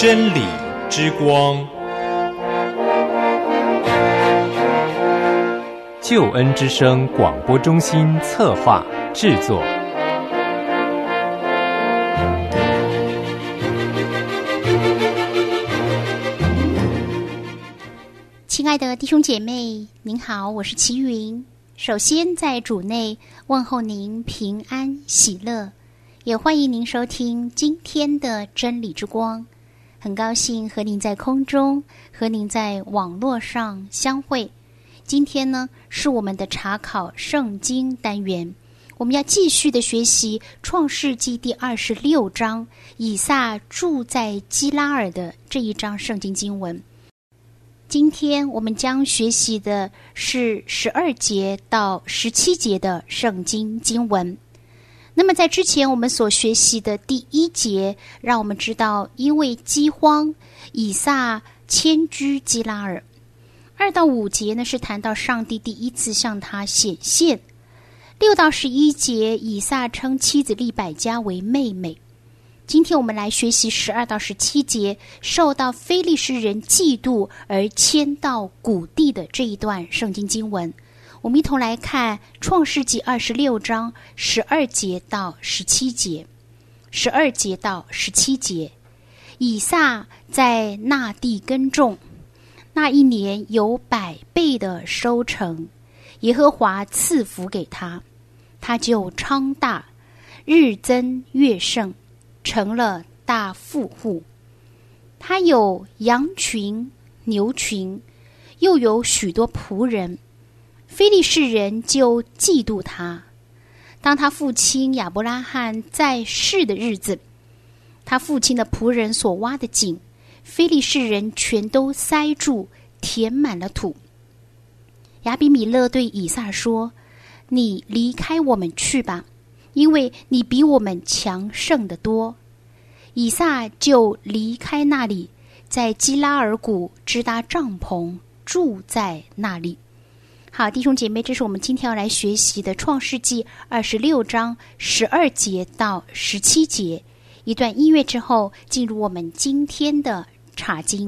真理之光， 救恩之声广播中心策划制作。 亲爱的弟兄姐妹，您好，我是齐云。首先在主内问候您平安喜乐，也欢迎您收听今天的真理之光。很高兴和您在空中，和您在网络上相会。今天呢，是我们的查考圣经单元，我们要继续的学习创世纪第26章以撒住在基拉尔的这一章圣经经文。今天我们将学习的是12节到17节的圣经经文。那么在之前我们所学习的第1节，让我们知道因为饥荒，以撒迁居基拉尔。2到5节呢，是谈到上帝第一次向他显现。6到11节，以撒称妻子利百加为妹妹。今天我们来学习12到17节，受到非利士人嫉妒而迁到谷地的这一段圣经经文。我们一同来看创世纪26章12节到17节。12节到17节，以撒在那地耕种，那一年有100倍的收成，耶和华赐福给他，他就昌大，日增月盛，成了大富户。他有羊群、牛群，又有许多仆人。非利士人就嫉妒他。当他父亲亚伯拉罕在世的日子，他父亲的仆人所挖的井，非利士人全都塞住，填满了土。亚比米勒对以撒说：你离开我们去吧，因为你比我们强盛得多。以撒就离开那里，在基拉尔谷支搭帐篷，住在那里。好，弟兄姐妹，这是我们今天要来学习的创世纪26章12节到17节。一段音乐之后，进入我们今天的查经。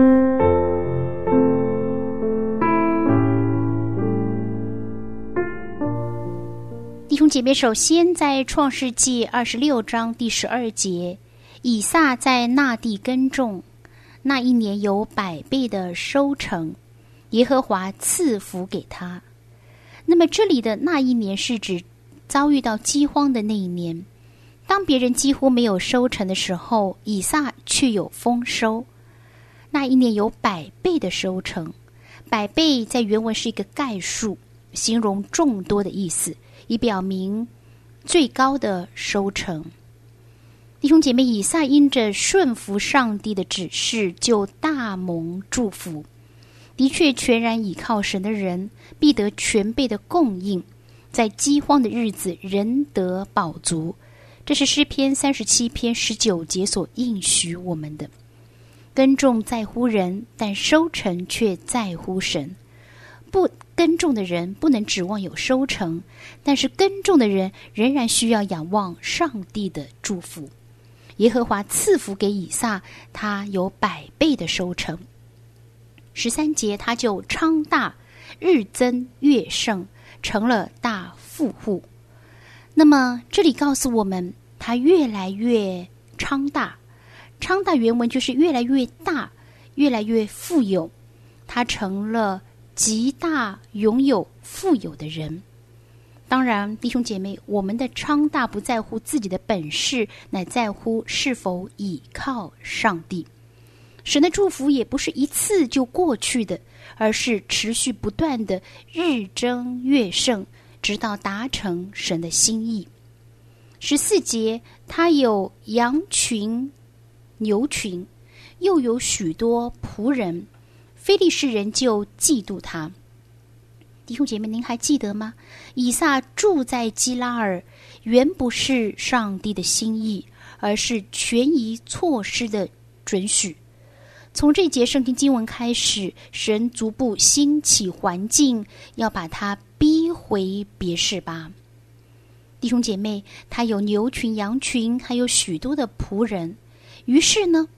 弟兄姐妹，首先在创世纪26章第12节，以撒在那地耕种，那一年有100倍的收成，耶和华赐福给他。那么这里的那一年是指遭遇到饥荒的那一年。当别人几乎没有收成的时候，以撒却有丰收。那一年有100倍的收成。100倍在原文是一个概数，形容众多的意思，以表明最高的收成。弟兄姐妹，以撒因着顺服上帝的指示，就大蒙祝福。的确，全然倚靠神的人必得全备的供应，在饥荒的日子仍得饱足。这是诗篇37篇19节所应许我们的。耕种在乎人，但收成却在乎神。不耕种的人不能指望有收成，但是耕种的人仍然需要仰望上帝的祝福。耶和华赐福给以撒，他有100倍的收成。13节，他就昌大，日增月盛，成了大富户。那么这里告诉我们，他越来越昌大。昌大原文就是越来越大，越来越富有。他成了极大拥有富有的人。当然，弟兄姐妹，我们的昌大不在乎自己的本事，乃在乎是否倚靠上帝。神的祝福也不是一次就过去的，而是持续不断的日增月盛，直到达成神的心意。14节，他有羊群、牛群，又有许多仆人，非利士人就嫉妒他。弟兄姐妹，您还记得吗？以撒住在基拉尔，原不是上帝的心意，而是权宜措施的准许。从这节圣经经文开始，神逐步兴起环境，要把他逼回别是巴。弟兄姐妹，他有牛群、羊群，还有许多的仆人。于是呢，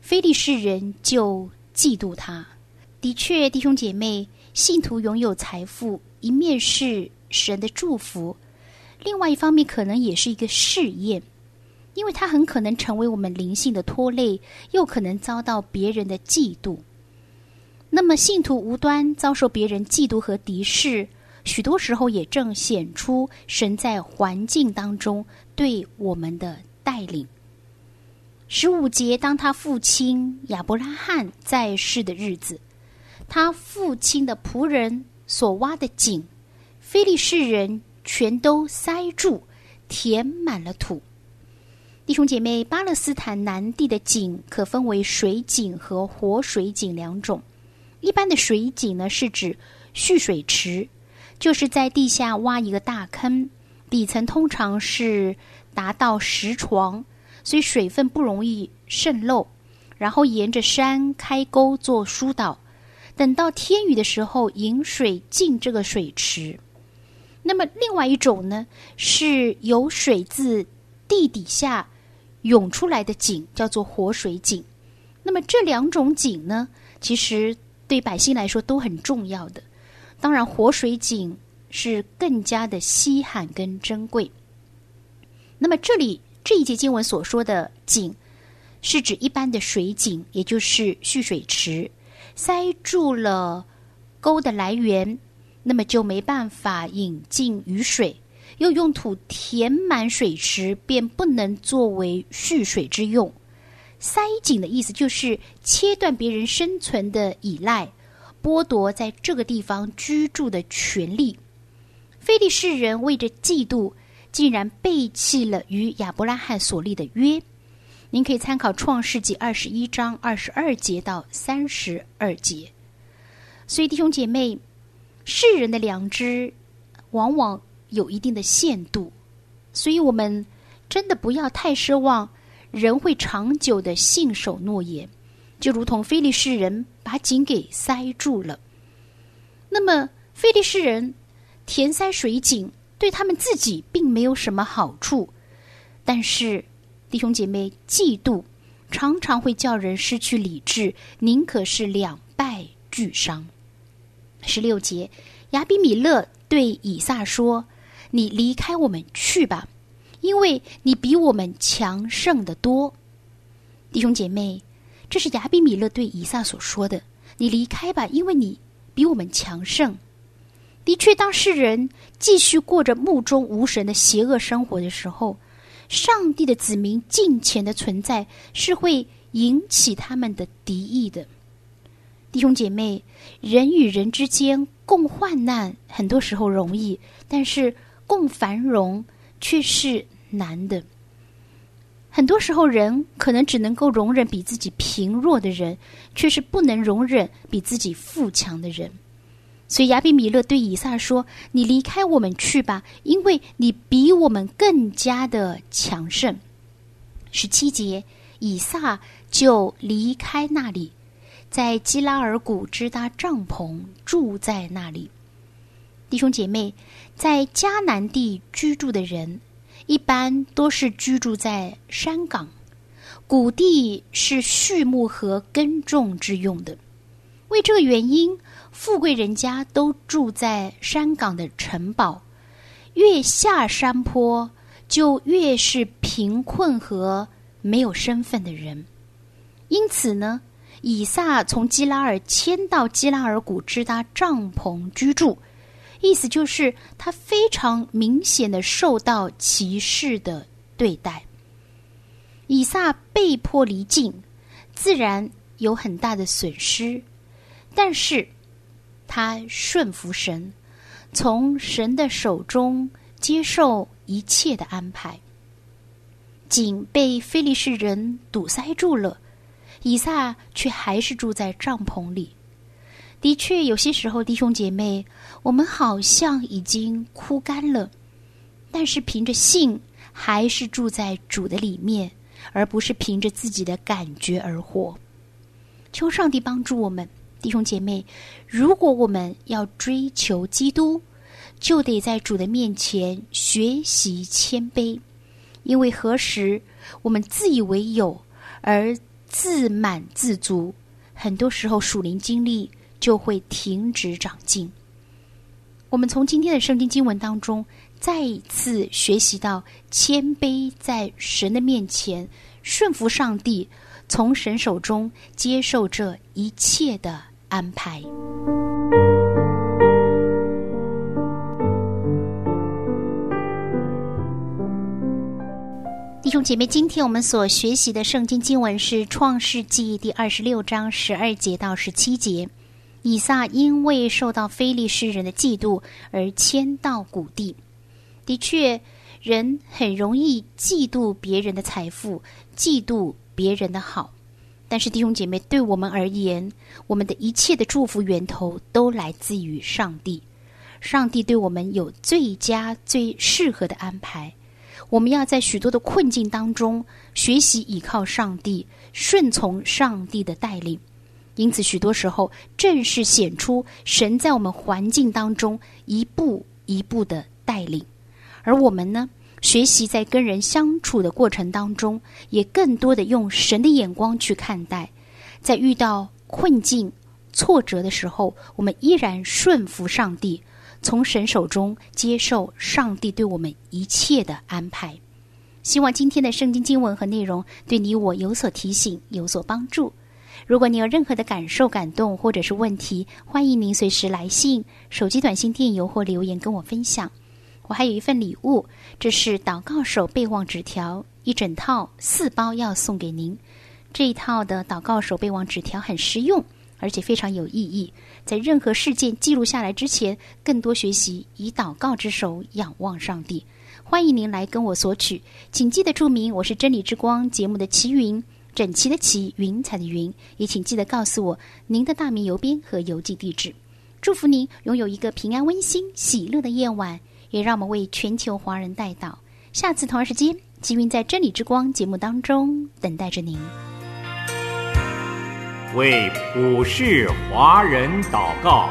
非利士人就嫉妒他。的确，弟兄姐妹，信徒拥有财富，一面是神的祝福，另外一方面可能也是一个试验，因为它很可能成为我们灵性的拖累，又可能遭到别人的嫉妒。那么信徒无端遭受别人嫉妒和敌视，许多时候也正显出神在环境当中对我们的带领。15节，当他父亲亚伯拉罕在世的日子，他父亲的仆人所挖的井，非利士人全都塞住，填满了土。弟兄姐妹，巴勒斯坦南地的井可分为水井和活水井两种。一般的水井呢，是指蓄水池，就是在地下挖一个大坑，底层通常是达到10床，所以水分不容易渗漏，然后沿着山开沟做疏导，等到天雨的时候引水进这个水池。那么另外一种呢，是有水自地底下涌出来的井，叫做活水井。那么这两种井呢，其实对百姓来说都很重要的，当然活水井是更加的稀罕跟珍贵。那么这里这一节经文所说的井，是指一般的水井，也就是蓄水池，塞住了沟的来源，那么就没办法引进雨水，又用土填满水池，便不能作为蓄水之用。塞井的意思就是切断别人生存的依赖，剥夺在这个地方居住的权利。非利士人为着嫉妒，竟然背弃了与亚伯拉罕所立的约。您可以参考创世纪21章22节到32节。所以弟兄姐妹，世人的良知往往有一定的限度，所以我们真的不要太奢望人会长久的信守诺言，就如同非利士人把井给塞住了。那么非利士人填塞水井对他们自己并没有什么好处，但是弟兄姐妹，嫉妒常常会叫人失去理智，宁可是两败俱伤。16节，亚比米勒对以撒说，你离开我们去吧，因为你比我们强盛得多。弟兄姐妹，这是亚比米勒对以撒所说的，你离开吧，因为你比我们强盛。的确，当世人继续过着目中无神的邪恶生活的时候，上帝的子民敬虔的存在是会引起他们的敌意的。弟兄姐妹，人与人之间共患难很多时候容易，但是共繁荣却是难的。很多时候人可能只能够容忍比自己贫弱的人，却是不能容忍比自己富强的人。所以亚比米勒对以撒说，你离开我们去吧，因为你比我们更加的强盛。17节，以撒就离开那里，在基拉尔谷支搭帐篷，住在那里。弟兄姐妹，在迦南地居住的人一般都是居住在山岗，谷地是畜牧和耕种之用的。为这个原因，富贵人家都住在山岗的城堡，越下山坡就越是贫困和没有身份的人。因此呢，以撒从基拉尔迁到基拉尔谷支搭帐篷居住，意思就是他非常明显的受到歧视的对待。以撒被迫离境，自然有很大的损失，但是他顺服神，从神的手中接受一切的安排。井被非利士人堵塞住了，以撒却还是住在帐篷里。的确，有些时候弟兄姐妹，我们好像已经枯干了，但是凭着信还是住在主的里面，而不是凭着自己的感觉而活。求上帝帮助我们，弟兄姐妹，如果我们要追求基督，就得在主的面前学习谦卑，因为何时我们自以为有，而自满自足，很多时候属灵经历就会停止长进。我们从今天的圣经经文当中再一次学习到谦卑在神的面前顺服上帝，从神手中接受这一切的安排。弟兄姐妹，今天我们所学习的圣经经文是创世纪第26章12节到17节。以撒因为受到非利士人的嫉妒而迁到谷地。的确，人很容易嫉妒别人的财富，嫉妒别人的好。但是弟兄姐妹，对我们而言，我们的一切的祝福源头都来自于上帝。上帝对我们有最佳最适合的安排。我们要在许多的困境当中学习依靠上帝，顺从上帝的带领。因此许多时候正是显出神在我们环境当中一步一步的带领。而我们呢，学习在跟人相处的过程当中，也更多的用神的眼光去看待。在遇到困境挫折的时候，我们依然顺服上帝，从神手中接受上帝对我们一切的安排。希望今天的圣经经文和内容对你我有所提醒，有所帮助。如果你有任何的感受、感动或者是问题，欢迎您随时来信、手机短信、电邮或留言跟我分享。我还有一份礼物，这是祷告手备忘纸条，一整套4包要送给您。这一套的祷告手备忘纸条很实用，而且非常有意义。在任何事件记录下来之前，更多学习以祷告之手仰望上帝。欢迎您来跟我索取，请记得注明我是真理之光节目的齐云，整齐的齐，云彩的云，也请记得告诉我您的大名、邮编和邮寄地址。祝福您拥有一个平安、温馨、喜乐的夜晚，也让我们为全球华人代祷。下次同一时间，齐云在真理之光节目当中等待着您。 为普世华人祷告。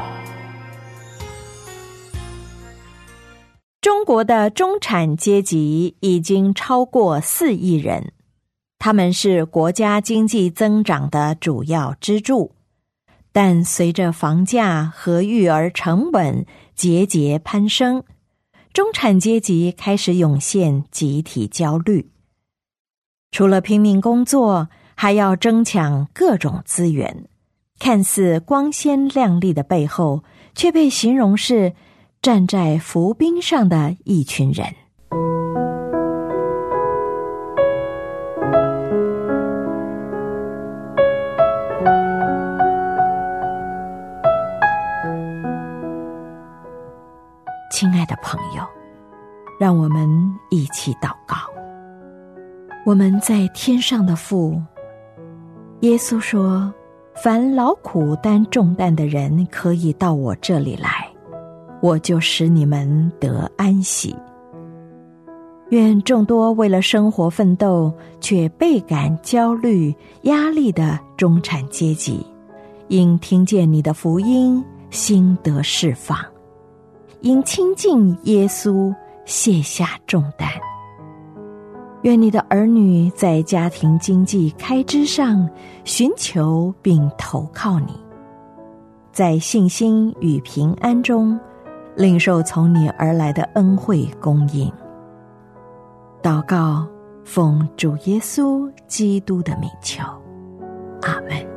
中国的中产阶级已经超过4亿人，他们是国家经济增长的主要支柱。但随着房价和育儿成本节节攀升，中产阶级开始涌现集体焦虑。除了拼命工作，还要争抢各种资源，看似光鲜亮丽的背后，却被形容是站在浮冰上的一群人。亲爱的朋友，让我们一起祷告。我们在天上的父，耶稣说，凡劳苦担重担的人可以到我这里来，我就使你们得安息。愿众多为了生活奋斗却倍感焦虑压力的中产阶级，因听见你的福音，心得释放，因亲近耶稣卸下重担。愿你的儿女在家庭经济开支上寻求并投靠你，在信心与平安中领受从你而来的恩惠供应。祷告，奉主耶稣基督的名求，阿们。